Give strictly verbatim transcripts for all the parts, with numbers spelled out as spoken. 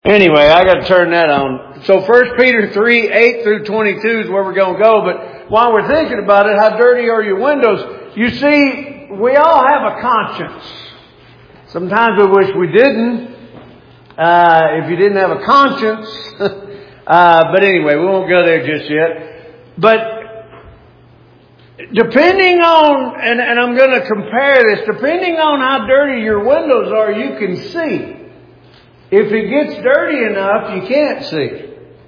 Anyway, I got to turn that on. So First Peter three, eight through twenty-two is where we're going to go. But while we're thinking about it, how dirty are your windows? You see, we all have a conscience. Sometimes we wish we didn't. Uh, if you didn't have a conscience. uh, but anyway, we won't go there just yet. But depending on, and, and I'm going to compare this, depending on how dirty your windows are, you can see. If it gets dirty enough, you can't see.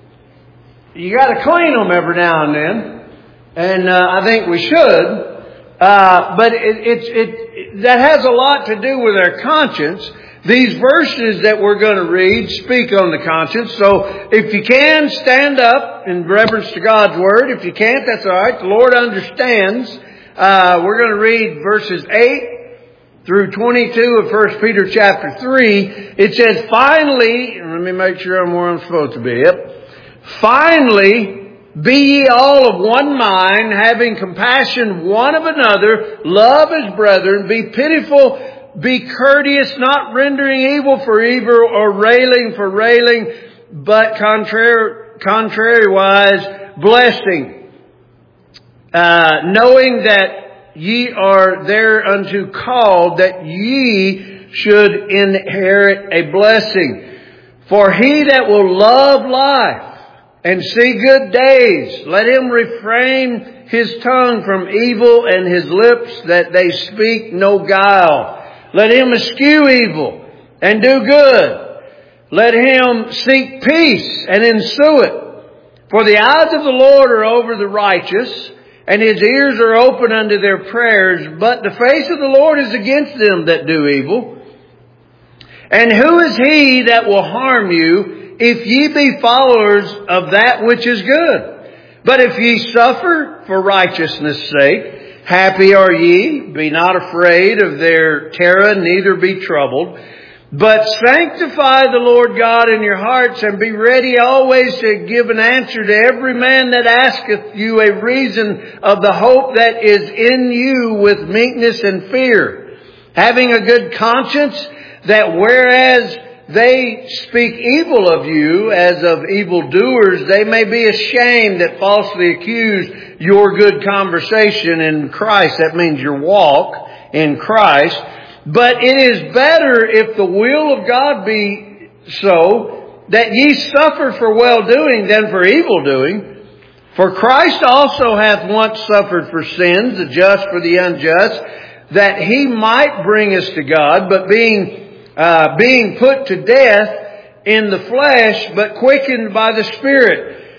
You got to clean them every now and then, and uh, I think we should. Uh, but it, it, it that has a lot to do with our conscience. These verses that we're going to read speak on the conscience. So if you can, stand up in reverence to God's Word. If you can't, that's all right. The Lord understands. Uh, we're going to read verses eight through twenty-two of First Peter chapter three. It says, finally, let me make sure I'm where I'm supposed to be. Yep. Finally, be ye all of one mind, having compassion one of another, love as brethren, be pitiful, be courteous, not rendering evil for evil or railing for railing, but contrary, contrariwise, blessing, uh, knowing that ye are thereunto called, that ye should inherit a blessing. For he that will love life and see good days, let him refrain his tongue from evil and his lips that they speak no guile. Let him eschew evil and do good. Let him seek peace and ensue it. For the eyes of the Lord are over the righteous, and His ears are open unto their prayers. But the face of the Lord is against them that do evil. And who is he that will harm you, if ye be followers of that which is good? But if ye suffer for righteousness' sake, happy are ye. Be not afraid of their terror, neither be troubled. But sanctify the Lord God in your hearts, and be ready always to give an answer to every man that asketh you a reason of the hope that is in you with meekness and fear, having a good conscience, that whereas they speak evil of you as of evildoers, they may be ashamed that falsely accuse your good conversation in Christ. That means your walk in Christ. But it is better, if the will of God be so, that ye suffer for well-doing than for evil-doing. For Christ also hath once suffered for sins, the just for the unjust, that He might bring us to God, but being uh, being put to death in the flesh, but quickened by the Spirit,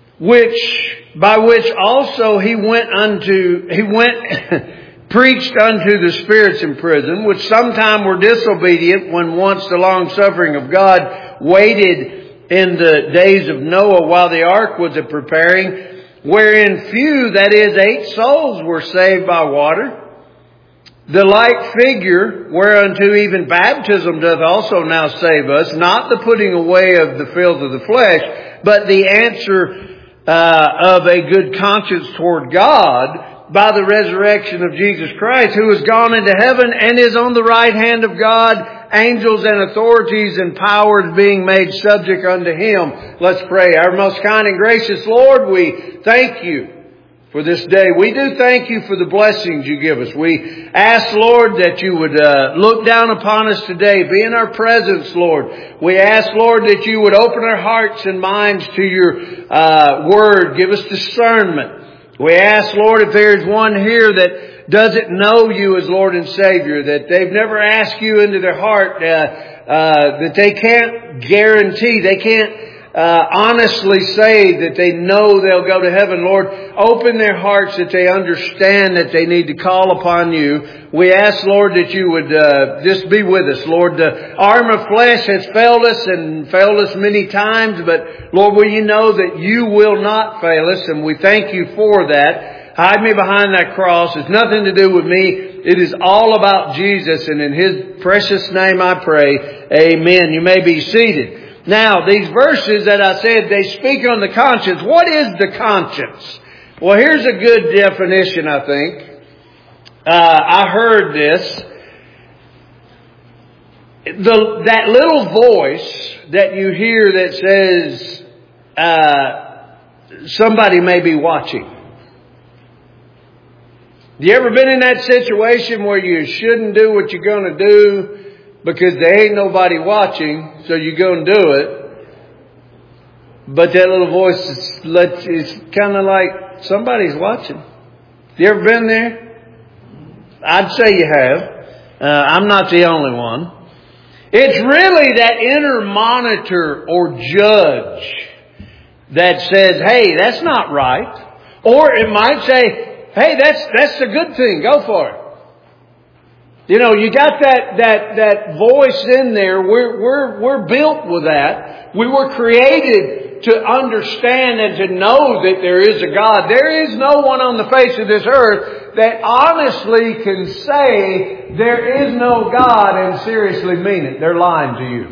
which by which also He went unto He went. preached unto the spirits in prison, which sometime were disobedient, when once the long suffering of God waited in the days of Noah while the ark was a preparing, wherein few, that is, eight souls, were saved by water. The like figure whereunto even baptism doth also now save us, not the putting away of the filth of the flesh, but the answer uh, of a good conscience toward God, by the resurrection of Jesus Christ, who has gone into heaven and is on the right hand of God, angels and authorities and powers being made subject unto Him. Let's pray. Our most kind and gracious Lord, we thank You for this day. We do thank You for the blessings You give us. We ask, Lord, that You would uh, look down upon us today. Be in our presence, Lord. We ask, Lord, that You would open our hearts and minds to Your uh, Word. Give us discernment. We ask, Lord, if there is one here that doesn't know You as Lord and Savior, that they've never asked You into their heart, uh, uh, that they can't guarantee, they can't uh, honestly say that they know they'll go to heaven. Lord, open their hearts that they understand that they need to call upon You. We ask, Lord, that You would uh, just be with us. Lord, the arm of flesh has failed us and failed us many times, but Lord, we know that You will not fail us, and we thank You for that. Hide me behind that cross. It's nothing to do with me. It is all about Jesus, and in His precious name I pray. Amen. You may be seated. Now, these verses that I said, they speak on the conscience. What is the conscience? Well, here's a good definition, I think. Uh, I heard this. the, that little voice that you hear that says, uh, somebody may be watching. You ever been in that situation where you shouldn't do what you're going to do because there ain't nobody watching, so you go and do it? But that little voice is, is kind of like somebody's watching. You ever been there? I'd say you have. Uh, I'm not the only one. It's really that inner monitor or judge that says, hey, that's not right. Or it might say, hey, that's that's a good thing. Go for it. You know, you got that that that voice in there. We're we're we're built with that. We were created to understand and to know that there is a God. There is no one on the face of this earth that honestly can say there is no God and seriously mean it. They're lying to you.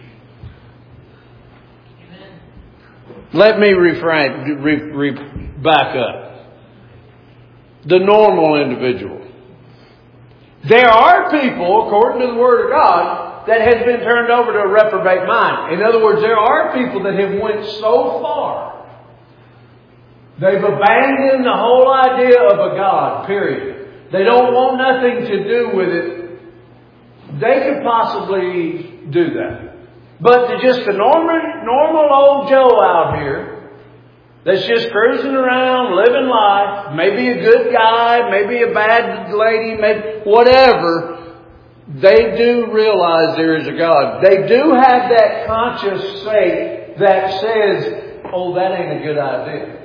Let me refrain, re, re, back up. The normal individual. There are people, according to the Word of God, that has been turned over to a reprobate mind. In other words, there are people that have went so far, they've abandoned the whole idea of a God, period. They don't want nothing to do with it. They could possibly do that. But to just a normal, normal old Joe out here, that's just cruising around, living life, maybe a good guy, maybe a bad lady, maybe whatever, they do realize there is a God. They do have that conscious faith that says, oh, that ain't a good idea.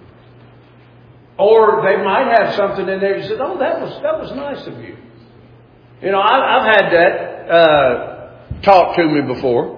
Or they might have something in there that says, oh, that was, that was nice of you. You know, I, I've had that uh, talk to me before.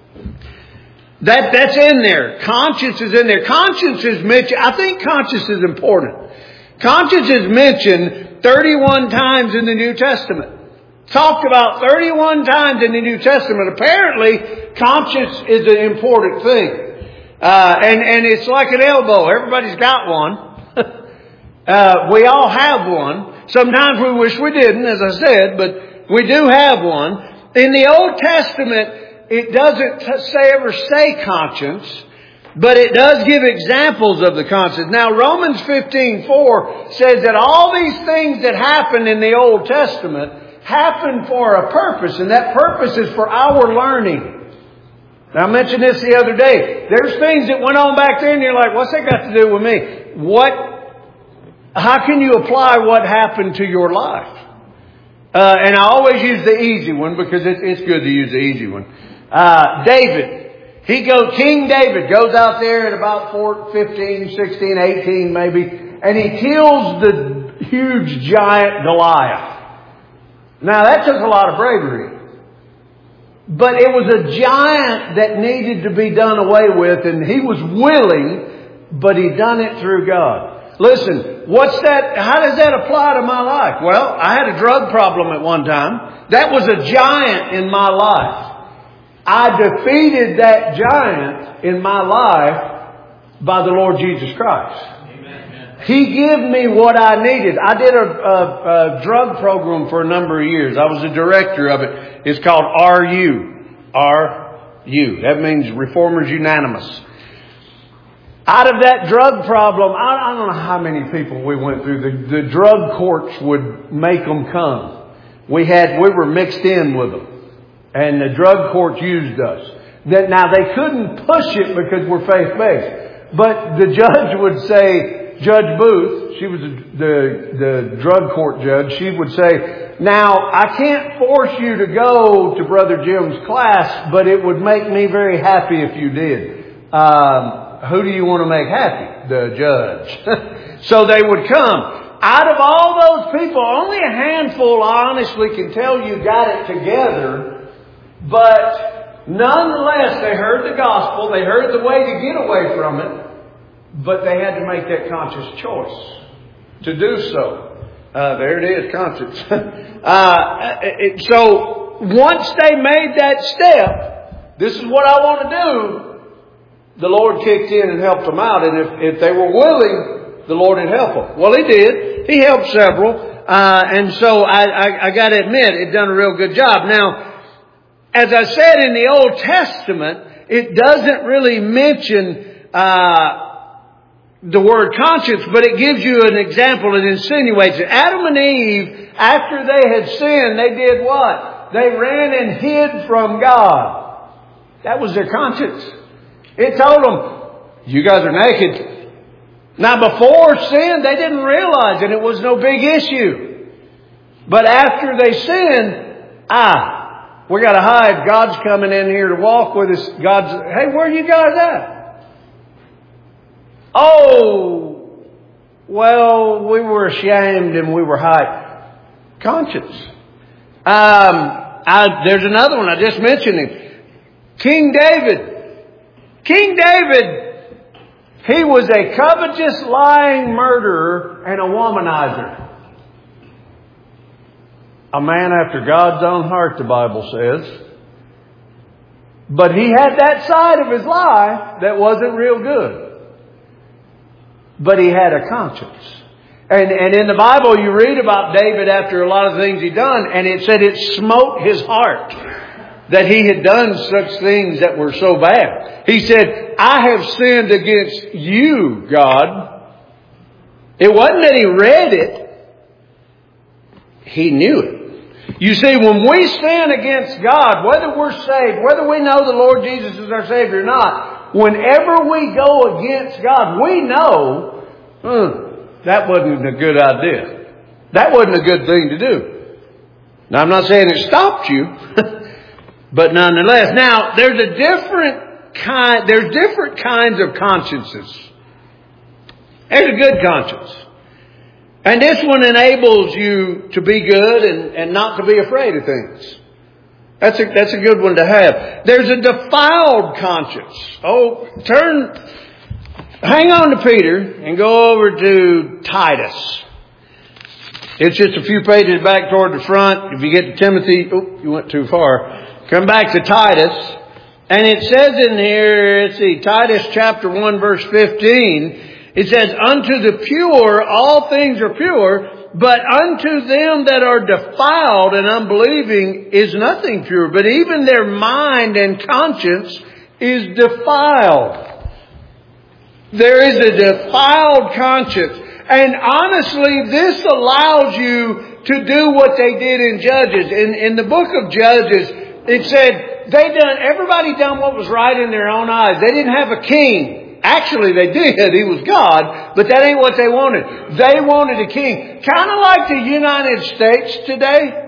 That, that's in there. Conscience is in there. Conscience is mentioned. I think conscience is important. Conscience is mentioned thirty-one times in the New Testament. Talked about thirty-one times in the New Testament. Apparently, conscience is an important thing. Uh, and, and it's like an elbow. Everybody's got one. uh, we all have one. Sometimes we wish we didn't, as I said, but we do have one. In the Old Testament, it doesn't say, ever say conscience, but it does give examples of the conscience. Now, Romans fifteen four says that all these things that happened in the Old Testament happened for a purpose, and that purpose is for our learning. Now, I mentioned this the other day. There's things that went on back there, and you're like, what's that got to do with me? What? How can you apply what happened to your life? Uh, and I always use the easy one because it, it's good to use the easy one. Uh, David, he goes, King David goes out there at about four, fifteen, sixteen, eighteen maybe, and he kills the huge giant Goliath. Now that took a lot of bravery. But it was a giant that needed to be done away with, and he was willing, but he done it through God. Listen, what's that? How does that apply to my life? Well, I had a drug problem at one time. That was a giant in my life. I defeated that giant in my life by the Lord Jesus Christ. Amen. He gave me what I needed. I did a, a, a drug program for a number of years. I was a director of it. It's called R U. R U. That means Reformers Unanimous. Out of that drug problem, I, I don't know how many people we went through. The, the drug courts would make them come. We had, we were mixed in with them. And the drug courts used us. That now they couldn't push it because we're faith-based. But the judge would say, Judge Booth, she was the, the drug court judge, she would say, now I can't force you to go to Brother Jim's class, but it would make me very happy if you did. Um, who do you want to make happy? The judge. So they would come. Out of all those people, only a handful honestly can tell you got it together. But nonetheless, they heard the gospel. They heard the way to get away from it. But they had to make that conscious choice to do so. Uh, there it is, conscience. uh, it, so once they made that step, this is what I want to do, the Lord kicked in and helped them out. And if, if they were willing, the Lord would help them. Well, He did. He helped several. Uh, and so I, I, I got to admit, it done a real good job. Now, as I said in the Old Testament, it doesn't really mention uh, the word conscience, but it gives you an example. It insinuates it. Adam and Eve, after they had sinned, they did what? They ran and hid from God. That was their conscience. It told them, you guys are naked. Now before sin, they didn't realize it. It was no big issue. But after they sinned, ah, we got to hide. God's coming in here to walk with us. God's, hey, where are you guys at? Oh, well, we were ashamed and we were hiding. Conscience. Um, I, there's another one. I just mentioned him. King David. King David, he was a covetous, lying murderer and a womanizer. A man after God's own heart, the Bible says. But he had that side of his life that wasn't real good. But he had a conscience. And, and in the Bible you read about David after a lot of things he'd done, and it said it smote his heart that he had done such things that were so bad. He said, I have sinned against you, God. It wasn't that he read it. He knew it. You see, when we sin against God, whether we're saved, whether we know the Lord Jesus is our Savior or not, whenever we go against God, we know, hmm, that wasn't a good idea. That wasn't a good thing to do. Now, I'm not saying it stopped you, but nonetheless. Now, there's a different kind, there's different kinds of consciences. There's a good conscience. And this one enables you to be good and, and not to be afraid of things. That's a, that's a good one to have. There's a defiled conscience. Oh, turn, hang on to Peter and go over to Titus. It's just a few pages back toward the front. If you get to Timothy, oh, you went too far. Come back to Titus. And it says in here, let's see, Titus chapter one verse fifteen, it says, unto the pure all things are pure, but unto them that are defiled and unbelieving is nothing pure. But even their mind and conscience is defiled. There is a defiled conscience. And honestly, this allows you to do what they did in Judges. In, in the book of Judges, it said they done, everybody done what was right in their own eyes. They didn't have a king. Actually, they did. He was God, but that ain't what they wanted. They wanted a king. Kind of like the United States today.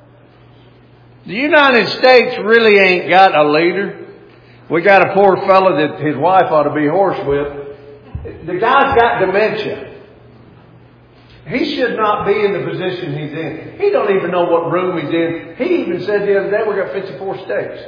The United States really ain't got a leader. We got a poor fellow that his wife ought to be hoarse with. The guy's got dementia. He should not be in the position he's in. He don't even know what room he's in. He even said the other day, we got fifty-four states.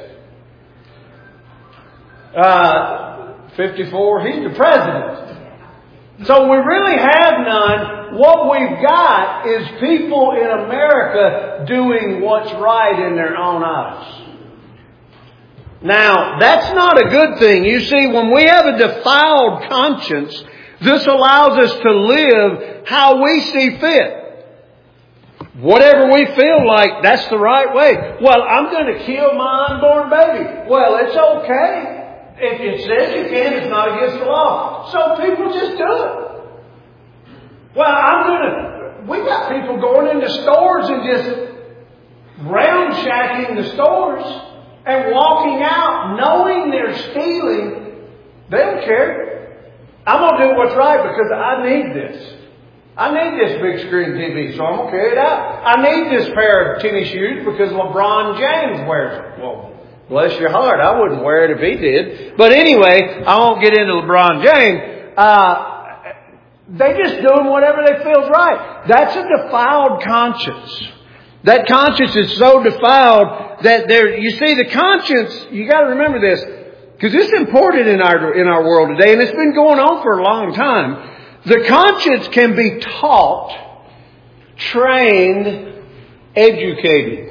Uh... fifty-four, he's the president. So we really have none. What we've got is people in America doing what's right in their own eyes. Now, that's not a good thing. You see, when we have a defiled conscience, this allows us to live how we see fit. Whatever we feel like, that's the right way. Well, I'm going to kill my unborn baby. Well, it's okay. If it says you can, it's not against the law. So people just do it. Well, I'm going to... We got people going into stores and just round-shacking the stores and walking out knowing they're stealing. They don't care. I'm going to do what's right because I need this. I need this big screen T V, so I'm going to carry it out. I need this pair of tennis shoes because LeBron James wears them. Well, bless your heart, I wouldn't wear it if he did. But anyway, I won't get into LeBron James. Uh, they just doing whatever they feels right. That's a defiled conscience. That conscience is so defiled that there. You see, the conscience. You got to remember this because it's important in our in our world today, and it's been going on for a long time. The conscience can be taught, trained, educated.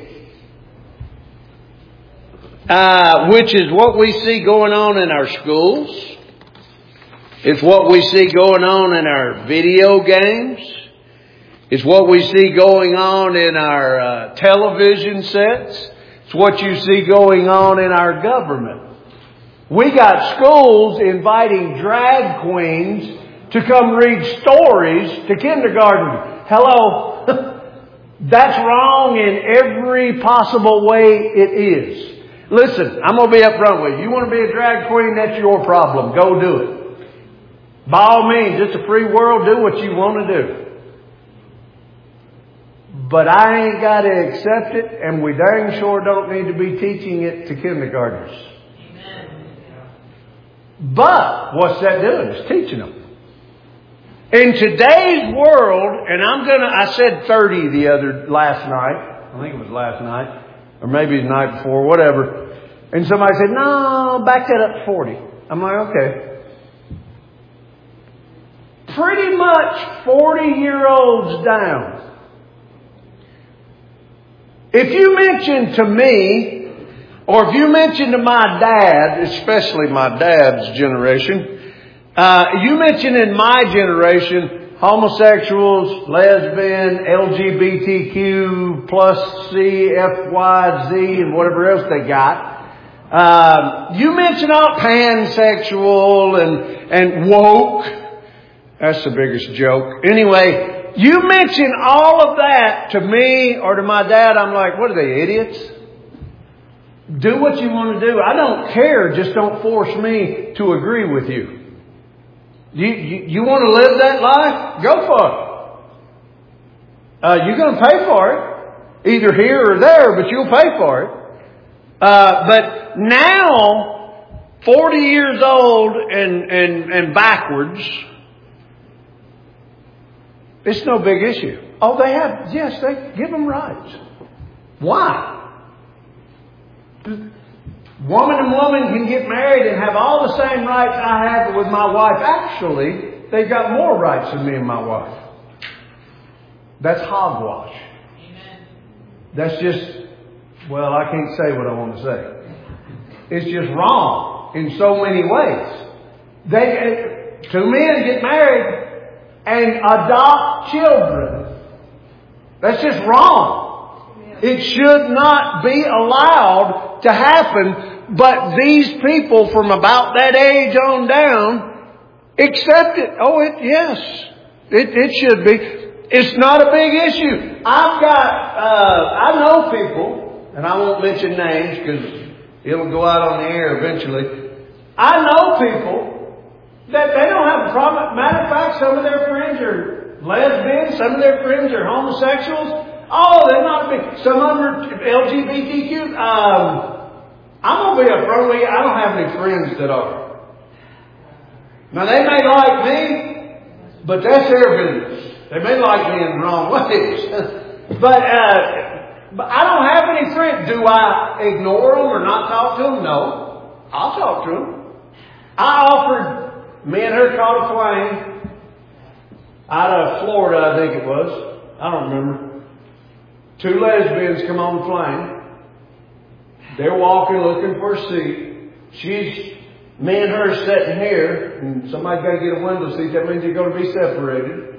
Uh, which is what we see going on in our schools. It's what we see going on in our video games. It's what we see going on in our uh, television sets. It's It's what you see going on in our government. We got schools inviting drag queens to come read stories to kindergarten. Hello? That's wrong in every possible way it is. Listen, I'm going to be up front with you. You want to be a drag queen? That's your problem. Go do it. By all means, it's a free world. Do what you want to do. But I ain't got to accept it, and we dang sure don't need to be teaching it to kindergartners. Amen. But what's that doing? It's teaching them. In today's world, and I'm gonna, I said thirty the other, last night. I think it was last night. Or maybe the night before, whatever. And somebody said, no, back that up to forty. I'm like, okay. Pretty much forty year olds down. If you mention to me, or if you mention to my dad, especially my dad's generation, Uh, you mentioned in my generation, homosexuals, lesbian, L G B T Q, plus C, F, Y, Z, and whatever else they got. Um, you mentioned all pansexual and, and woke. That's the biggest joke. Anyway, you mention all of that to me or to my dad, I'm like, what are they, idiots? Do what you want to do. I don't care. Just don't force me to agree with you. You, you, you want to live that life? Go for it. Uh, you're going to pay for it. Either here or there, but you'll pay for it. Uh, but now, forty years old and, and, and backwards, it's no big issue. Oh, they have, yes, they give them rights. Why? Woman and woman can get married and have all the same rights I have with my wife. Actually, they've got more rights than me and my wife. That's hogwash. Amen. That's just, well, I can't say what I want to say. It's just wrong in so many ways. They, two men get married and adopt children. That's just wrong. It should not be allowed to happen. But these people from about that age on down accept it. Oh, it, yes, it, it should be. It's not a big issue. I've got, uh, I know people, and I won't mention names because it'll go out on the air eventually. I know people that they don't have a problem. Matter of fact, some of their friends are lesbians. Some of their friends are homosexuals. Oh, they're not big. Some of them are L G B T Q. Um, I'm going to be upfront with you. I don't have any friends that are. Now, they may like me, but that's their business. They may like me in the wrong ways. but, uh, but I don't have any friends. Do I ignore them or not talk to them? No. I'll talk to them. I offered, me and her caught a plane out of Florida, I think it was. I don't remember. Two lesbians come on the plane. They're walking looking for a seat. She's, me and her sitting here, and somebody's got to get a window seat. That means you're going to be separated.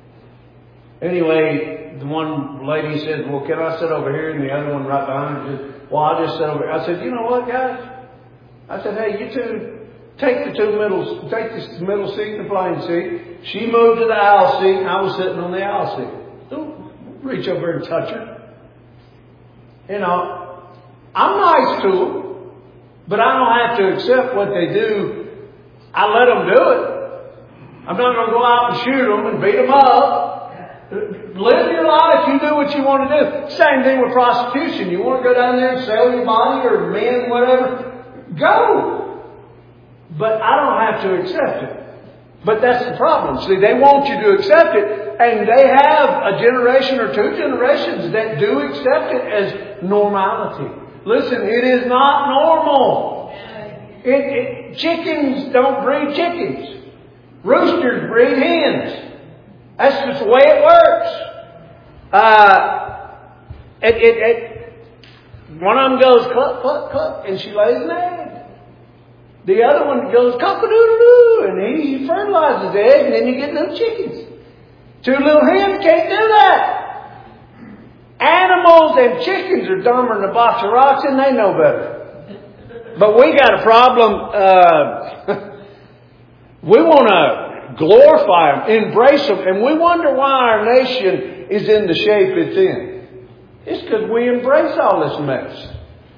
Anyway, the one lady says, well, can I sit over here? And the other one right behind her says, well, I'll just sit over here. I said, you know what, guys? I said, hey, you two, take the two middle, take the middle seat and the plane seat. She moved to the aisle seat, and I was sitting on the aisle seat. Don't reach over and touch her. You know. I'm nice to them, but I don't have to accept what they do. I let them do it. I'm not going to go out and shoot them and beat them up. Live your life. You do what you want to do. Same thing with prostitution. You want to go down there and sell your body or men, whatever, go. But I don't have to accept it. But that's the problem. See, they want you to accept it, and they have a generation or two generations that do accept it as normality. Listen, it is not normal. It, it, chickens don't breed chickens. Roosters breed hens. That's just the way it works. Uh, it, it, it, one of them goes cluck, cluck, cluck, and she lays an egg. The other one goes cock-a-doodle-doo, and he fertilizes the egg, and then you get little chickens. Two little hens can't do that. Animals and chickens are dumber than a box of rocks, and they know better. But we got a problem. Uh, we want to glorify them, embrace them, and we wonder why our nation is in the shape it's in. It's because we embrace all this mess.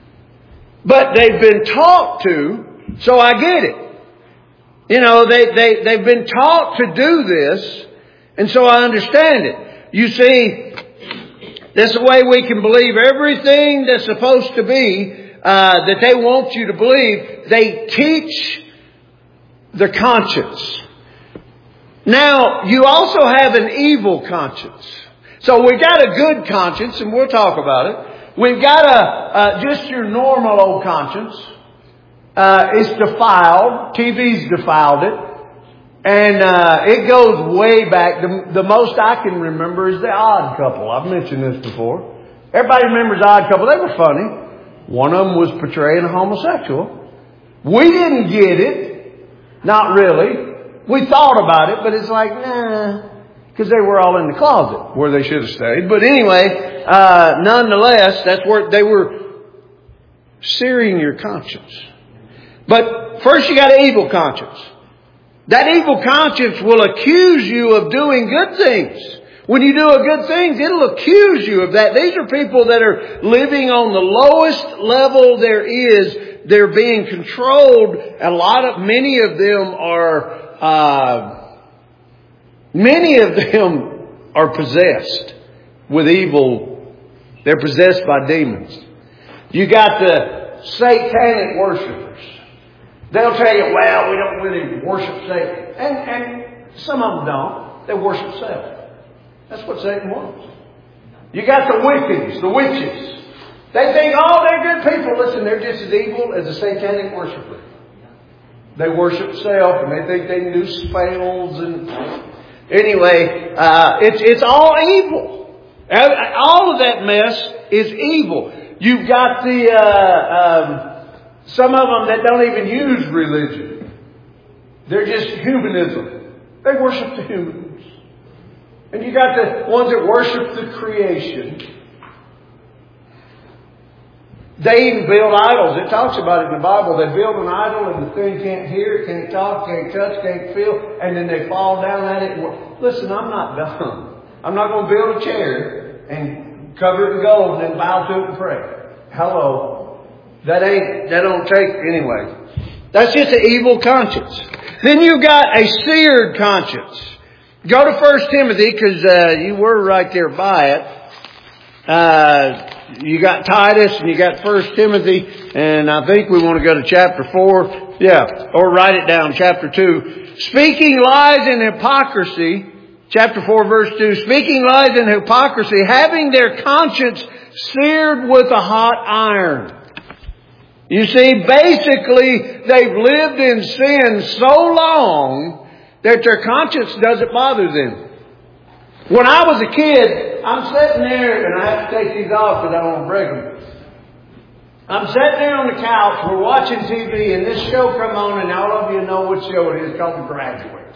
But they've been taught to, so I get it. You know, they, they, they've been taught to do this, and so I understand it. You see, this is the way we can believe everything that's supposed to be, uh, that they want you to believe. They teach the conscience. Now, you also have an evil conscience. So we got a good conscience, and we'll talk about it. We've got a, uh, just your normal old conscience. Uh, it's defiled. T V's defiled it. And, uh, it goes way back. The, the most I can remember is the Odd Couple. I've mentioned this before. Everybody remembers Odd Couple. They were funny. One of them was portraying a homosexual. We didn't get it. Not really. We thought about it, but it's like, nah. Because they were all in the closet where they should have stayed. But anyway, uh, nonetheless, that's where they were searing your conscience. But first you got an evil conscience. That evil conscience will accuse you of doing good things. When you do a good thing, it'll accuse you of that. These are people that are living on the lowest level there is. They're being controlled. A lot of, many of them are, uh, many of them are possessed with evil. They're possessed by demons. You got the satanic worshipers. They'll tell you, well, we don't really worship Satan. And, and some of them don't. They worship self. That's what Satan wants. You got the Wiccans, the witches. They think, oh, they're good people. Listen, they're just as evil as a satanic worshiper. They worship self, and they think they can do spells. And anyway, uh, it's it's all evil. All of that mess is evil. You've got the uh, um, some of them that don't even use religion. They're just humanism. They worship the humans. And you got the ones that worship the creation. They even build idols. It talks about it in the Bible. They build an idol and the thing can't hear, can't talk, can't touch, can't feel. And then they fall down at it. And, listen, I'm not dumb. I'm not going to build a chair and cover it in gold and then bow to it and pray. Hello. That ain't, that don't take, anyway. That's just an evil conscience. Then you've got a seared conscience. Go to First Timothy, because uh, you were right there by it. Uh, you got Titus and you got First Timothy, and I think we want to go to chapter four. Yeah, or write it down, chapter two. Speaking lies and hypocrisy, chapter four, verse two. Speaking lies and hypocrisy, having their conscience seared with a hot iron. You see, basically, they've lived in sin so long that their conscience doesn't bother them. When I was a kid, I'm sitting there, and I have to take these off because I don't want to break them. I'm sitting there on the couch, we're watching T V, and this show come on, and all of you know what show it is, called The Graduate.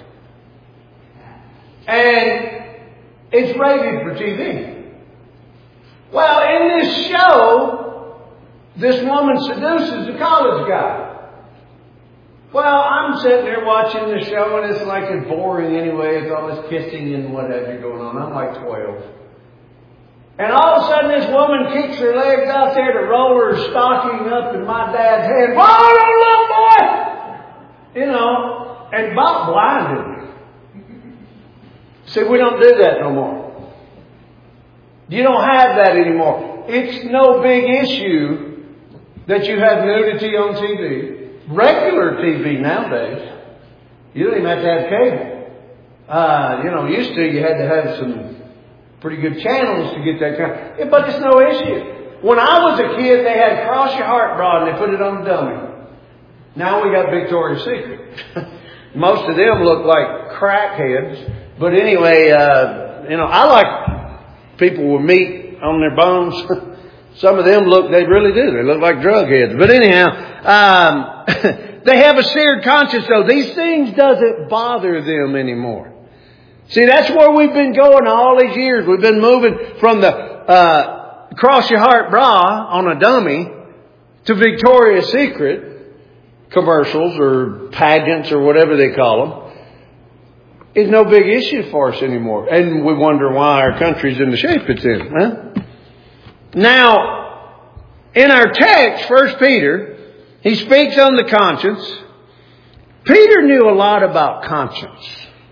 And it's rated for T V. Well, in this show, this woman seduces a college guy. Well, I'm sitting there watching the show, and it's like it's boring anyway. It's all this kissing and whatever going on. I'm like twelve. And all of a sudden, this woman kicks her legs out there to roll her stocking up in my dad's head. Oh, don't look, boy! You know, and about blinded me. See, we don't do that no more. You don't have that anymore. It's no big issue that you have nudity on T V. Regular T V nowadays. You don't even have to have cable. Uh, you know, used to you had to have some pretty good channels to get that kind of, but it's no issue. When I was a kid, they had Cross Your Heart bra and they put it on the dummy. Now we got Victoria's Secret. Most of them look like crackheads. But anyway, uh, you know, I like people with meat on their bones. Some of them look, they really do. They look like drug heads. But anyhow, um, they have a seared conscience though. These things doesn't bother them anymore. See, that's where we've been going all these years. We've been moving from the, uh, Cross Your Heart bra on a dummy to Victoria's Secret commercials or pageants or whatever they call them is no big issue for us anymore. And we wonder why our country's in the shape it's in. Huh? Now, in our text, First Peter, he speaks on the conscience. Peter knew a lot about conscience.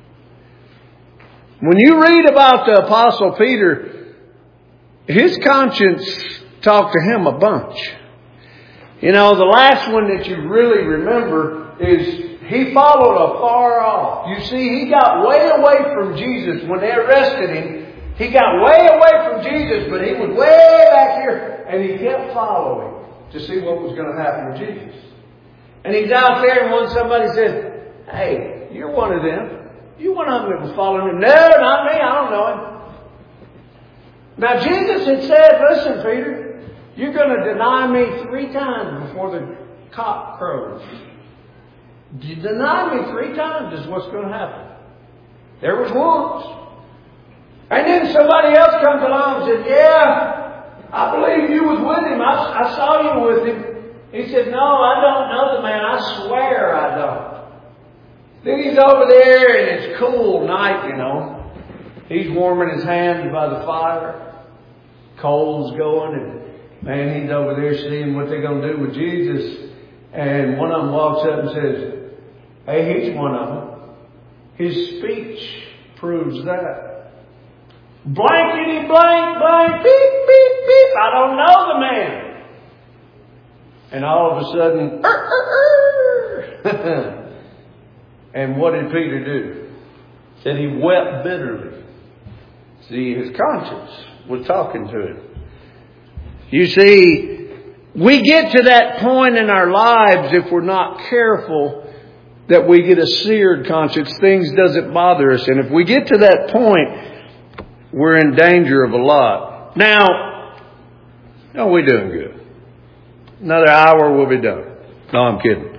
When you read about the Apostle Peter, his conscience talked to him a bunch. You know, the last one that you really remember is he followed afar off. You see, he got way away from Jesus when they arrested him. He got way away from Jesus, but he was way back here, and he kept following to see what was going to happen to Jesus. And he's out there, and when somebody says, "Hey, you're one of them. You one of them that was following him." "No, not me. I don't know him." Now, Jesus had said, "Listen, Peter, you're going to deny me three times before the cock crows. You deny me three times is what's going to happen." There was once. And then somebody else comes along and says, "Yeah, I believe you was with him. I, I saw you with him." He said, "No, I don't know the man. I swear I don't." Then he's over there and it's cool night, you know. He's warming his hands by the fire. Coal's going and man, he's over there seeing what they're going to do with Jesus. And one of them walks up and says, "Hey, he's one of them." His speech proves that. Blankety blank blank beep beep beep. I don't know the man. And all of a sudden, er, er, er. And what did Peter do? Said he wept bitterly. See, his conscience was talking to him. You see, we get to that point in our lives if we're not careful that we get a seared conscience. Things doesn't bother us. And if we get to that point, we're in danger of a lot. Now, no, we're doing good. Another hour we'll be done. No, I'm kidding.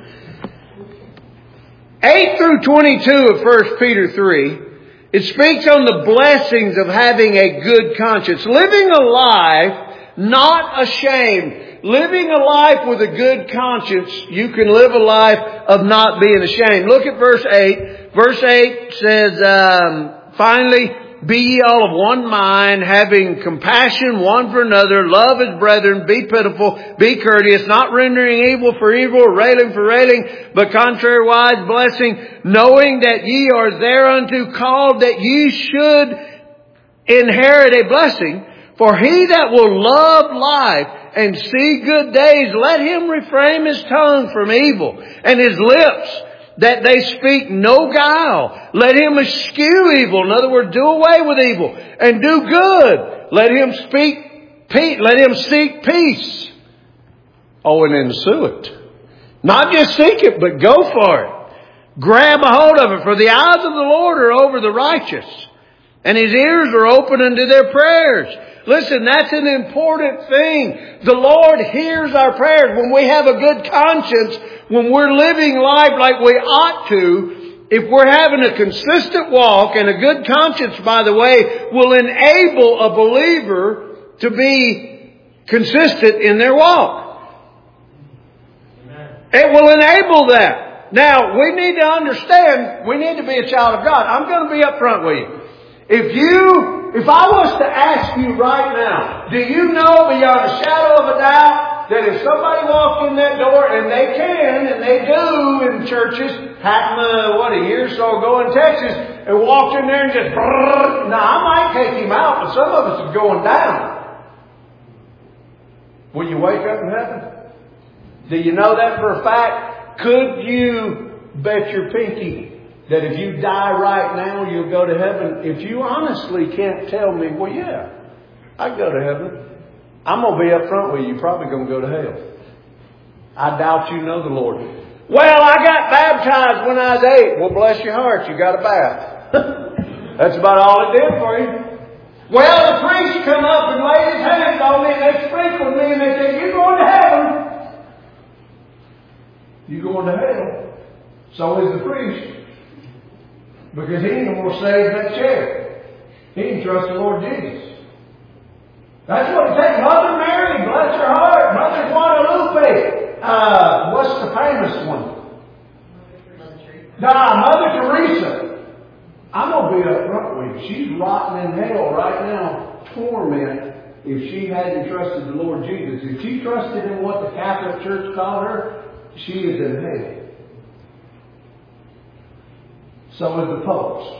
eight through twenty-two of First Peter three, it speaks on the blessings of having a good conscience. Living a life not ashamed. Living a life with a good conscience, you can live a life of not being ashamed. Look at verse eight. Verse eight says, um, finally, "Be ye all of one mind, having compassion one for another, love as brethren, be pitiful, be courteous, not rendering evil for evil, or railing for railing, but contrariwise blessing, knowing that ye are thereunto called, that ye should inherit a blessing. For he that will love life and see good days, let him refrain his tongue from evil, and his lips that they speak no guile. Let him eschew evil." In other words, do away with evil. "And do good. Let him speak peace. Let him seek peace." Oh, and ensue it. Not just seek it, but go for it. Grab a hold of it. "For the eyes of the Lord are over the righteous, and his ears are open unto their prayers." Listen, that's an important thing. The Lord hears our prayers when we have a good conscience. When we're living life like we ought to, if we're having a consistent walk, and a good conscience, by the way, will enable a believer to be consistent in their walk. Amen. It will enable that. Now, we need to understand, we need to be a child of God. I'm going to be up front with you. If you, if I was to ask you right now, do you know beyond a shadow of a doubt that if somebody walked in that door, and they can, and they do in churches, happened, uh, what, a year or so ago in Texas, and walked in there and just, brrr, now I might take him out, but some of us are going down. Will you wake up in heaven? Do you know that for a fact? Could you bet your pinky that if you die right now, you'll go to heaven? If you honestly can't tell me, well, yeah, I'd go to heaven. I'm going to be up front with you. You're probably going to go to hell. I doubt you know the Lord. Well, I got baptized when I was eight. Well, bless your heart, you got a bath. That's about all it did for you. Well, the priest come up and laid his hands on me, and they sprinkled me, and they said, "You're going to heaven." You're going to hell. So is the priest. Because he ain't going to save that chair. He didn't trust the Lord Jesus. That's what it said. Mother Mary, bless her heart. Mother Guadalupe. Uh, what's the famous one? Nah, Mother Teresa. I'm going to be up front with you. She's rotting in hell right now. Torment if she hadn't trusted the Lord Jesus. If she trusted in what the Catholic Church called her, she is in hell. So is the popes.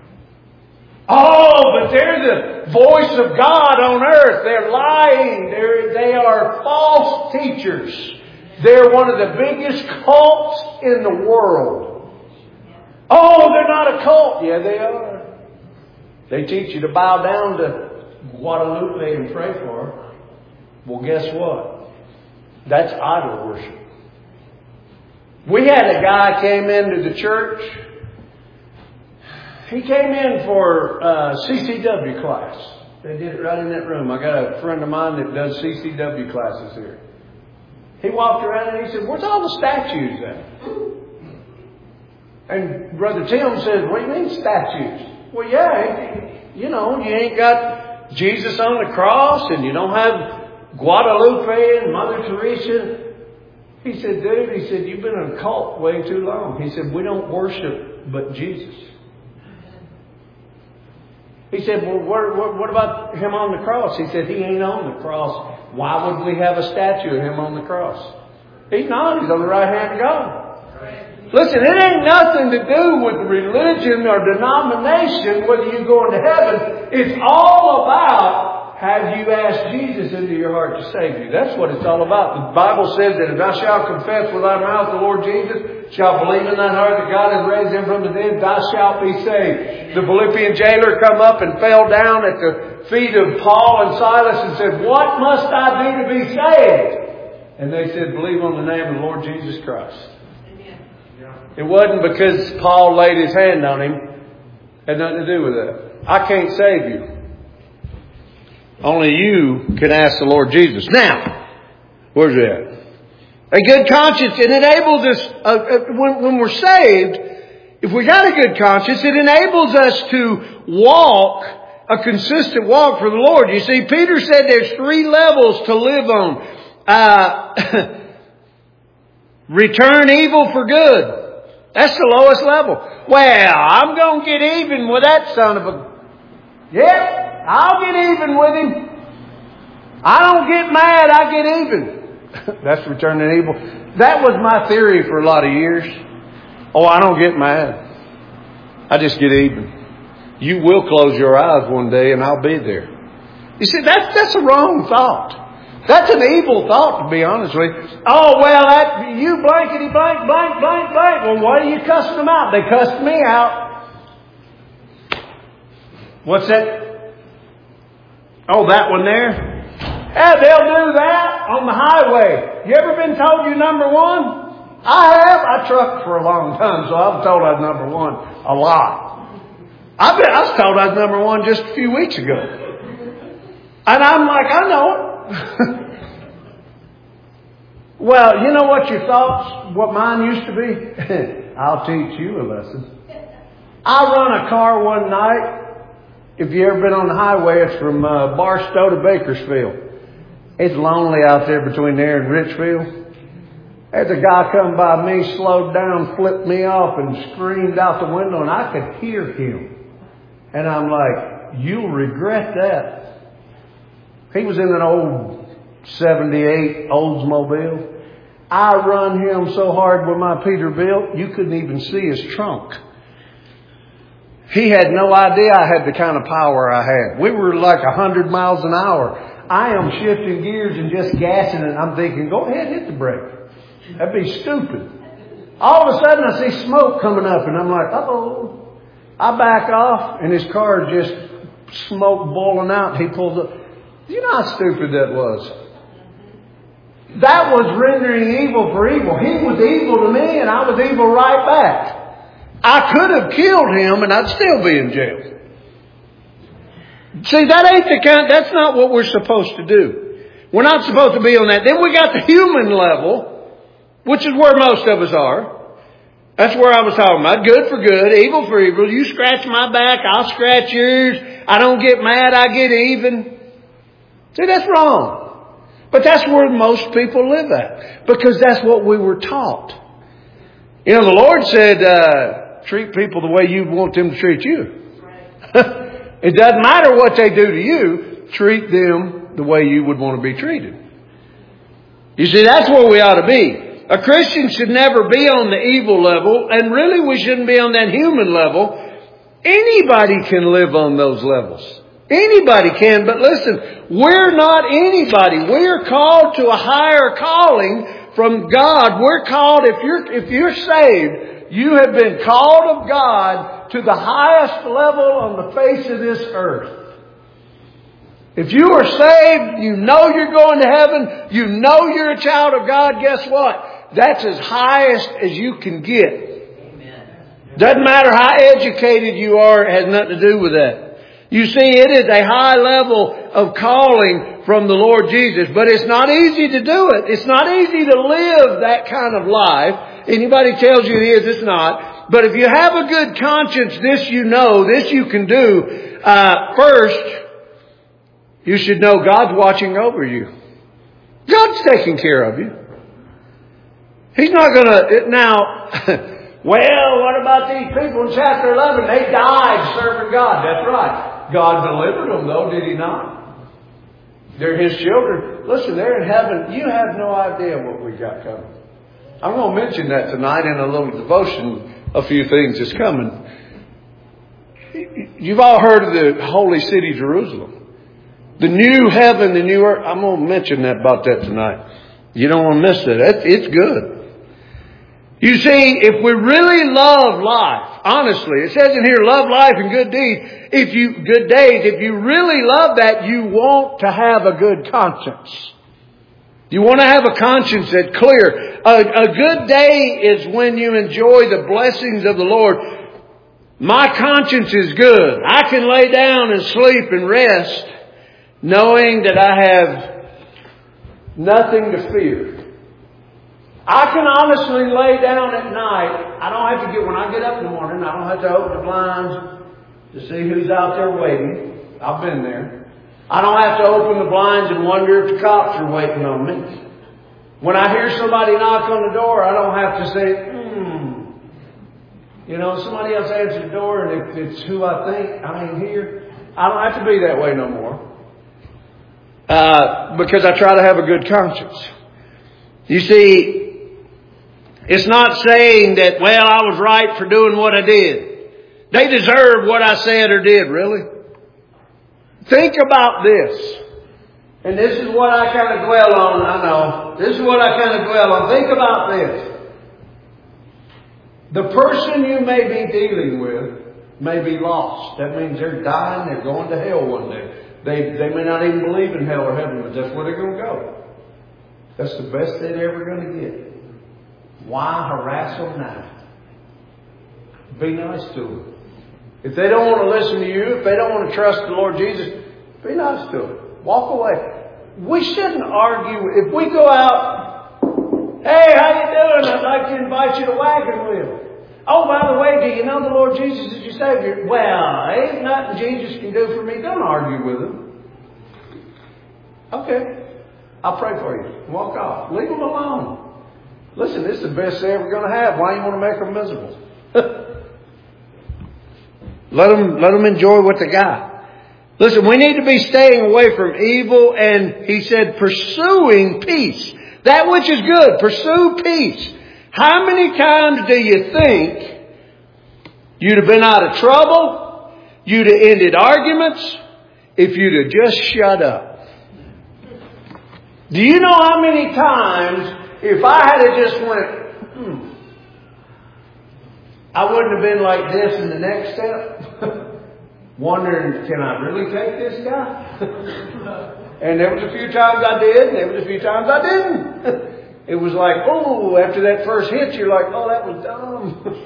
Oh, but they're the voice of God on earth. They're lying. They're, they are false teachers. They're one of the biggest cults in the world. Oh, they're not a cult. Yeah, they are. They teach you to bow down to Guadalupe and pray for her. Well, guess what? That's idol worship. We had a guy came into the church. He came in for uh, C C W class. They did it right in that room. I got a friend of mine that does C C W classes here. He walked around and he said, "Where's all the statues at?" And Brother Tim said, "What do you mean statues?" Well, yeah, you know, you ain't got Jesus on the cross and you don't have Guadalupe and Mother Teresa. He said, "Dude," he said, "you've been in a cult way too long." He said, "We don't worship but Jesus." He said, "Well, what, what, what about him on the cross?" He said, "He ain't on the cross. Why would we have a statue of him on the cross? He's not. He's on the right hand of God." Listen, it ain't nothing to do with religion or denomination, whether you're going to heaven. It's all about, have you asked Jesus into your heart to save you? That's what it's all about. The Bible says that if thou shalt confess with thy mouth the Lord Jesus, shalt believe in thine heart that God has raised him from the dead, thou shalt be saved. The Philippian jailer come up and fell down at the feet of Paul and Silas and said, "What must I do to be saved?" And they said, "Believe on the name of the Lord Jesus Christ." It wasn't because Paul laid his hand on him. It had nothing to do with that. I can't save you. Only you can ask the Lord Jesus. Now, where's it at? A good conscience, it enables us, uh, uh, when, when we're saved, if we got a good conscience, it enables us to walk a consistent walk for the Lord. You see, Peter said there's three levels to live on. Uh, return evil for good. That's the lowest level. Well, I'm going to get even with that son of a... Yep, I'll get even with him. I don't get mad, I get even. That's returning evil. That was my theory for a lot of years. Oh, I don't get mad. I just get even. You will close your eyes one day and I'll be there. You see, that's, that's a wrong thought. That's an evil thought, to be honest with you. Oh, well, that, you blankety blank, blank, blank, blank. Well, why are you cussing them out? They cussed me out. What's that? Oh, that one there? Yeah, they'll do that on the highway. You ever been told you're number one? I have. I trucked for a long time, so I was told I was number one a lot. I, been, I was told I was number one just a few weeks ago. And I'm like, I know it. Well, you know what your thoughts, what mine used to be? I'll teach you a lesson. I run a car one night. If you ever been on the highway, it's from uh, Barstow to Bakersfield. It's lonely out there between there and Richfield. There's a guy come by me, slowed down, flipped me off and screamed out the window and I could hear him. And I'm like, you'll regret that. He was in an old seventy-eight Oldsmobile. I run him so hard with my Peterbilt, you couldn't even see his trunk. He had no idea I had the kind of power I had. We were like a hundred miles an hour. I am shifting gears and just gassing it. I'm thinking, go ahead, hit the brake. That'd be stupid. All of a sudden I see smoke coming up and I'm like, uh-oh. I back off and his car just smoke boiling out. He pulls up. You know how stupid that was? That was rendering evil for evil. He was evil to me and I was evil right back. I could have killed him and I'd still be in jail. See, that ain't the kind, that's not what we're supposed to do. We're not supposed to be on that. Then we got the human level, which is where most of us are. That's where I was talking about. Good for good, evil for evil. You scratch my back, I'll scratch yours. I don't get mad, I get even. See, that's wrong. But that's where most people live at. Because that's what we were taught. You know, the Lord said, uh, treat people the way you want them to treat you. It doesn't matter what they do to you. Treat them the way you would want to be treated. You see, that's where we ought to be. A Christian should never be on the evil level. And really we shouldn't be on that human level. Anybody can live on those levels. Anybody can. But listen, we're not anybody. We're called to a higher calling from God. We're called, if you're, if you're saved, you have been called of God to the highest level on the face of this earth. If you are saved, you know you're going to heaven, you know you're a child of God, guess what? That's as highest as you can get. Amen. Doesn't matter how educated you are, it has nothing to do with that. You see, it is a high level of calling from the Lord Jesus, but it's not easy to do it. It's not easy to live that kind of life. Anybody tells you it is, it's not. But if you have a good conscience, this you know, this you can do. Uh, first, you should know God's watching over you. God's taking care of you. He's not going to... Now, well, what about these people in chapter eleven? They died serving God. That's right. God delivered them, though, did He not? They're His children. Listen, they're in heaven. You have no idea what we got coming. I'm going to mention that tonight in a little devotion. A few things is coming. You've all heard of the holy city, Jerusalem. The new heaven, the new earth. I'm going to mention that about that tonight. You don't want to miss that. It's good. You see, if we really love life, honestly, it says in here, love life and good deeds. If you, good days, if you really love that, you want to have a good conscience. You want to have a conscience that's clear. A, a good day is when you enjoy the blessings of the Lord. My conscience is good. I can lay down and sleep and rest knowing that I have nothing to fear. I can honestly lay down at night. I don't have to get, when I get up in the morning, I don't have to open the blinds to see who's out there waiting. I've been there. I don't have to open the blinds and wonder if the cops are waiting on me. When I hear somebody knock on the door, I don't have to say, hmm. You know, somebody else answers the door and if it's who I think, I ain't here. I don't have to be that way no more. Uh, because I try to have a good conscience. You see, it's not saying that, well, I was right for doing what I did. They deserve what I said or did, really. Think about this. And this is what I kind of dwell on, I know. This is what I kind of dwell on. Think about this. The person you may be dealing with may be lost. That means they're dying, they're going to hell one day. They, they may not even believe in hell or heaven, but that's where they're going to go. That's the best they're ever going to get. Why harass them now? Be nice to them. If they don't want to listen to you, if they don't want to trust the Lord Jesus, be nice to them. Walk away. We shouldn't argue. If we go out, hey, how you doing? I'd like to invite you to Wagon Wheel. Oh, by the way, do you know the Lord Jesus is your Savior? Well, ain't nothing Jesus can do for me. Don't argue with him. Okay. I'll pray for you. Walk off. Leave them alone. Listen, this is the best they're ever going to have. Why do you want to make them miserable? let them, let them enjoy what they got. Listen, we need to be staying away from evil. And he said, pursuing peace. That which is good. Pursue peace. How many times do you think you'd have been out of trouble? You'd have ended arguments if you'd have just shut up. Do you know how many times if I had to just went, hmm, I wouldn't have been like this in the next step? Wondering, can I really take this guy? And there was a few times I did, and there was a few times I didn't. It was like, oh, after that first hit, you're like, oh, that was dumb.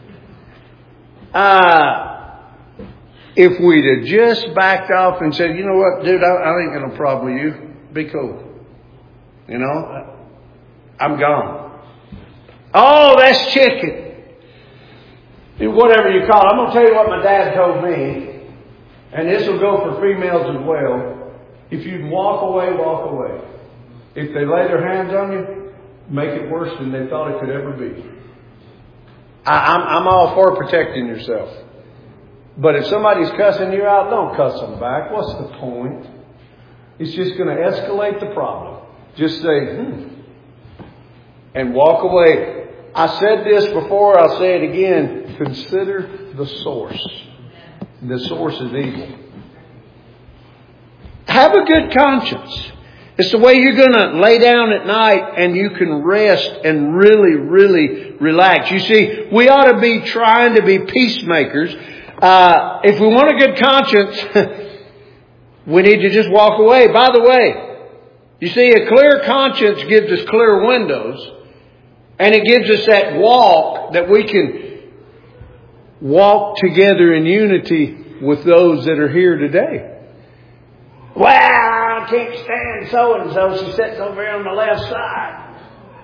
uh, if we'd have just backed off and said, you know what, dude, I, I ain't got no problem with you. Be cool. You know, I'm gone. Oh, that's chicken. Whatever you call it. I'm going to tell you what my dad told me. And this will go for females as well. If you can walk away, walk away. If they lay their hands on you, make it worse than they thought it could ever be. I, I'm, I'm all for protecting yourself. But if somebody's cussing you out, don't cuss them back. What's the point? It's just going to escalate the problem. Just say, hmm. And walk away. I said this before, I'll say it again. Consider the source. The source is evil. Have a good conscience. It's the way you're going to lay down at night and you can rest and really, really relax. You see, we ought to be trying to be peacemakers. Uh, if we want a good conscience, we need to just walk away. By the way, you see, a clear conscience gives us clear windows. And it gives us that walk that we can walk together in unity with those that are here today. Well, I can't stand so-and-so. She sits over here on the left side.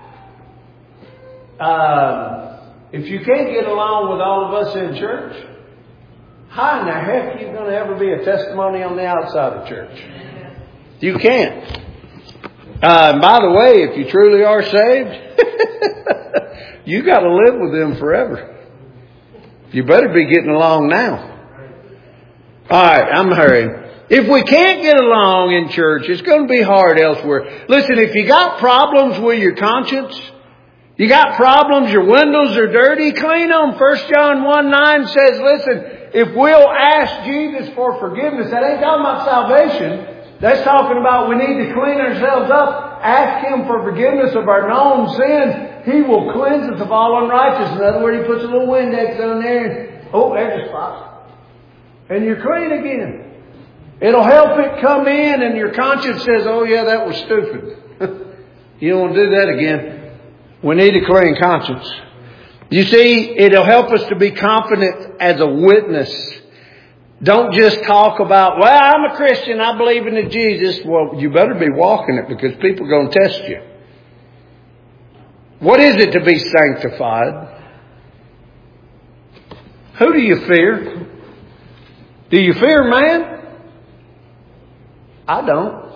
Uh, if you can't get along with all of us in church, how in the heck are you going to ever be a testimony on the outside of church? You can't. Uh, and by the way, if you truly are saved, you got to live with them forever. You better be getting along now. All right, I'm hurrying. If we can't get along in church, it's going to be hard elsewhere. Listen, if you got problems with your conscience, you got problems, your windows are dirty, clean them. First John one nine says, listen, if we'll ask Jesus for forgiveness, that ain't talking about salvation. That's talking about we need to clean ourselves up. Ask Him for forgiveness of our known sins. He will cleanse us of all unrighteousness. In other words, He puts a little Windex on there and, oh, there's a spot. And you're clean again. It'll help it come in and your conscience says, oh yeah, that was stupid. You don't want to do that again. We need a clean conscience. You see, it'll help us to be confident as a witness. Don't just talk about, well, I'm a Christian, I believe in Jesus. Well, you better be walking it because people are going to test you. What is it to be sanctified? Who do you fear? Do you fear man? I don't.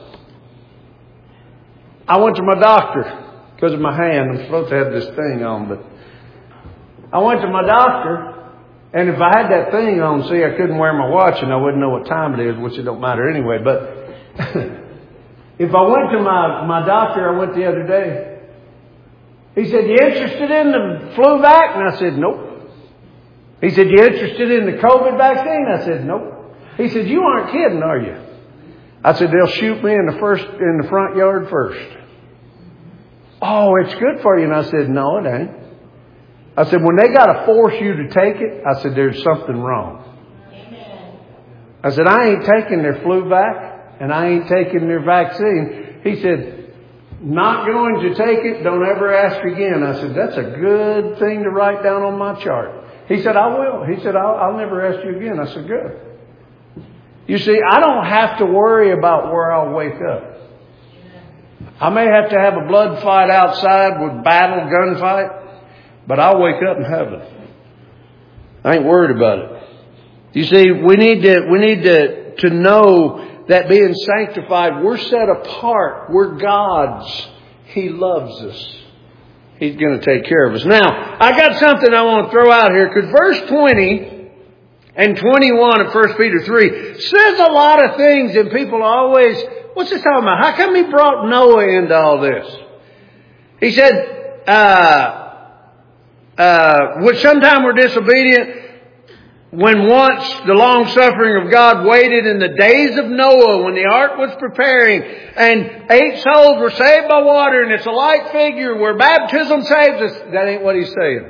I went to my doctor because of my hand. I'm supposed to have this thing on, but I went to my doctor, and if I had that thing on, see, I couldn't wear my watch and I wouldn't know what time it is, which it don't matter anyway. But if I went to my, my doctor, I went the other day. He said, you interested in the flu vac? And I said, nope. He said, you interested in the COVID vaccine? I said, nope. He said, you aren't kidding, are you? I said, they'll shoot me in the first, in the front yard first. Oh, it's good for you. And I said, no, it ain't. I said, when they got to force you to take it, I said, there's something wrong. Amen. I said, I ain't taking their flu vac and I ain't taking their vaccine. He said, not going to take it. Don't ever ask again. I said, that's a good thing to write down on my chart. He said, I will. He said, I'll, I'll never ask you again. I said, good. You see, I don't have to worry about where I'll wake up. I may have to have a blood fight outside with battle, gunfight, but I'll wake up in heaven. I ain't worried about it. You see, we need to, we need to, to know that being sanctified, we're set apart. We're God's. He loves us. He's going to take care of us. Now, I got something I want to throw out here because verse twenty and twenty-one of First Peter three says a lot of things, and people always, what's this talking about? How come he brought Noah into all this? He said, uh, uh, which sometime were disobedient, when once the long suffering of God waited in the days of Noah, when the ark was preparing, and eight souls were saved by water, and it's a light figure where baptism saves us. That ain't what he's saying.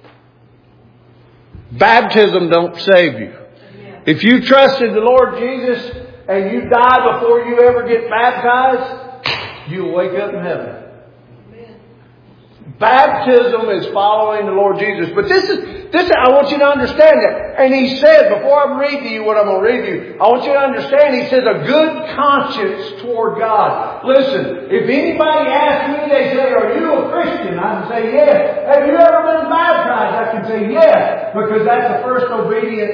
Baptism don't save you. If you trusted the Lord Jesus and you die before you ever get baptized, you'll wake up in heaven. Baptism is following the Lord Jesus. But this is, this, I want you to understand that. And he said, before I read to you what I'm going to read to you, I want you to understand, he says, a good conscience toward God. Listen, if anybody asks me, they say, are you a Christian? I can say, yes. Have you ever been baptized? I can say, yes. Because that's the first obedient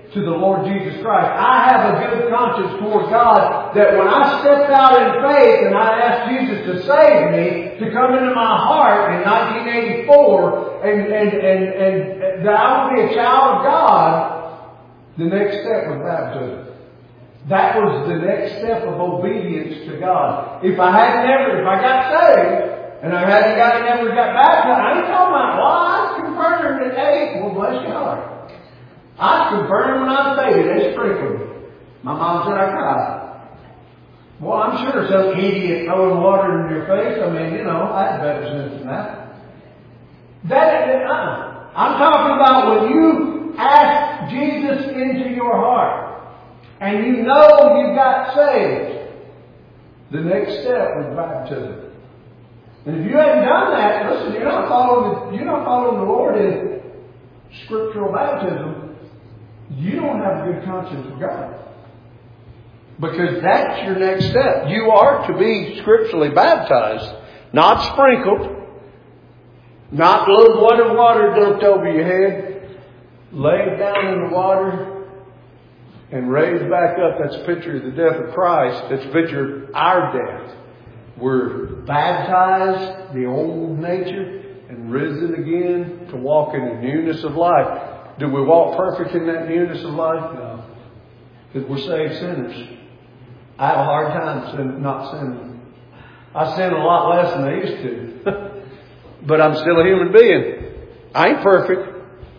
to the Lord Jesus Christ. I have a good conscience toward God that when I stepped out in faith and I asked Jesus to save me, to come into my heart in nineteen eighty-four, and, and, and, and that I would be a child of God, the next step was baptism. That was the next step of obedience to God. If I hadn't ever, if I got saved, and I hadn't got, never got baptized, I ain't talking about, well, I was confirmed at eight. Well, bless God. I was confirmed when I was a baby. They sprinkled me. My mom said I cried. Well, I'm sure some idiot throwing water in your face. I mean, you know, I had better sense than that. That, uh-uh. I'm talking about when you ask Jesus into your heart and you know you got saved, the next step was baptism. And if you hadn't done that, listen, you're not following the, you're not following the Lord in scriptural baptism. You don't have a good conscience of God. Because that's your next step. You are to be scripturally baptized, not sprinkled, not a little water water dumped over your head, laid down in the water, and raised back up. That's a picture of the death of Christ. That's a picture of our death. We're baptized, the old nature, and risen again to walk in the newness of life. Do we walk perfect in that newness of life? No. Because we're saved sinners. I have a hard time sin, not sinning. I sin a lot less than I used to. But I'm still a human being. I ain't perfect.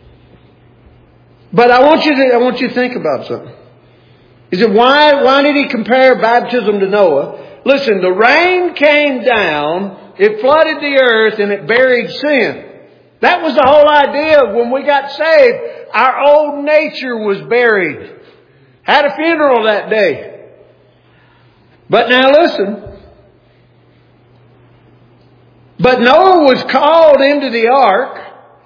But I want you to, I want you to think about something. He said, why, why did he compare baptism to Noah? Listen, the rain came down, it flooded the earth, and it buried sin. That was the whole idea. When we got saved, our old nature was buried. Had a funeral that day. But now listen. But Noah was called into the ark.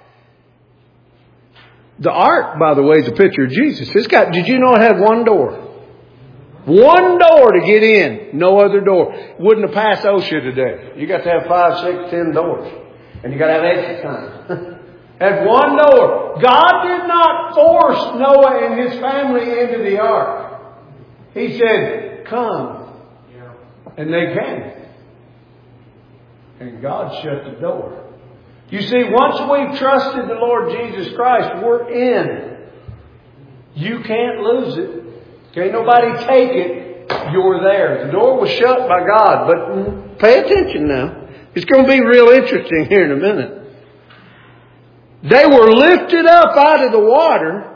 The ark, by the way, is a picture of Jesus. It's got, did you know it had one door? One door to get in. No other door. Wouldn't have passed OSHA today. You got to have five, six, ten doors. And you got to have exit time. At one door. God did not force Noah and his family into the ark. He said, come. And they came. And God shut the door. You see, once we've trusted the Lord Jesus Christ, we're in. You can't lose it. Can't nobody take it. You're there. The door was shut by God. But pay attention now. It's going to be real interesting here in a minute. They were lifted up out of the water.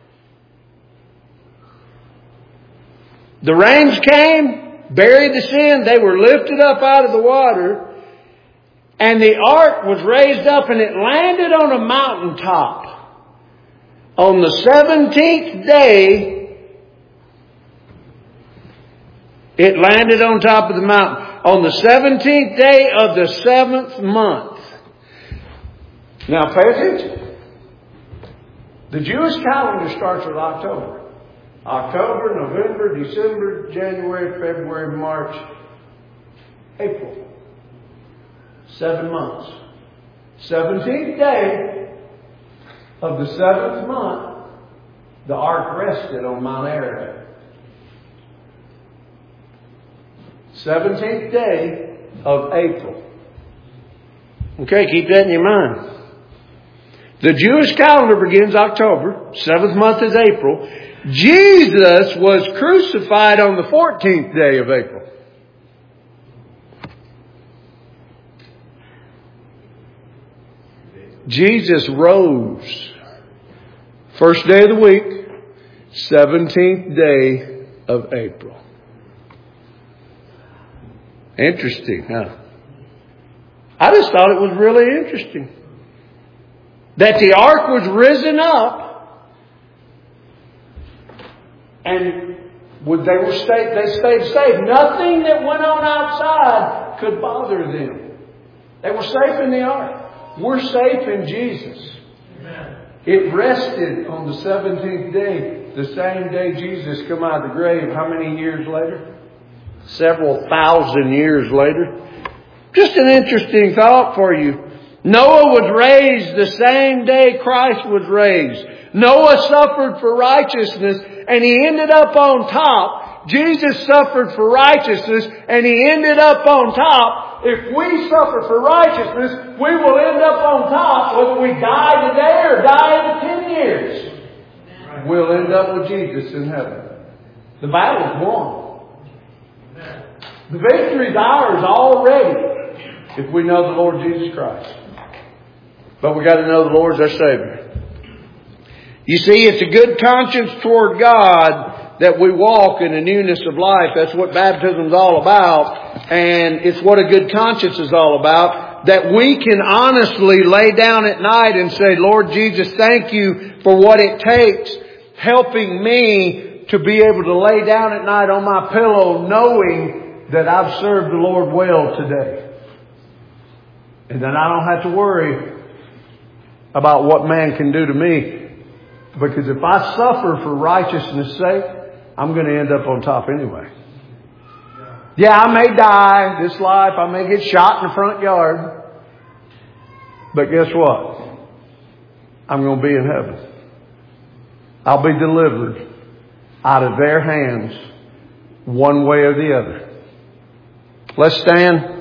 The rains came, buried the sin. They were lifted up out of the water. And the ark was raised up and it landed on a mountaintop. On the seventeenth day, it landed on top of the mountain. On the seventeenth day of the seventh month. Now pay attention. The Jewish calendar starts with October. October, November, December, January, February, March, April. Seven months. Seventeenth day of the seventh month, the ark rested on Mount Ararat. Seventeenth day of April. Okay, keep that in your mind. The Jewish calendar begins October. Seventh month is April. Jesus was crucified on the fourteenth day of April. Jesus rose. First day of the week. seventeenth day of April. Interesting, huh? I just thought it was really interesting. That the ark was risen up. And would they were stayed, they stayed safe. Nothing that went on outside could bother them. They were safe in the ark. We're safe in Jesus. Amen. It rested on the seventeenth day. The same day Jesus came out of the grave. How many years later? Several thousand years later. Just an interesting thought for you. Noah was raised the same day Christ was raised. Noah suffered for righteousness and he ended up on top. Jesus suffered for righteousness and he ended up on top. If we suffer for righteousness, we will end up on top whether we die today or die in ten years. We'll end up with Jesus in heaven. The battle's won. The victory's ours already if we know the Lord Jesus Christ. But we got to know the Lord's our Savior. You see, it's a good conscience toward God that we walk in the newness of life. That's what baptism is all about. And it's what a good conscience is all about. That we can honestly lay down at night and say, Lord Jesus, thank you for what it takes helping me to be able to lay down at night on my pillow knowing that I've served the Lord well today. And then I don't have to worry about what man can do to me. Because if I suffer for righteousness' sake, I'm going to end up on top anyway. Yeah, I may die this life. I may get shot in the front yard. But guess what? I'm going to be in heaven. I'll be delivered out of their hands one way or the other. Let's stand.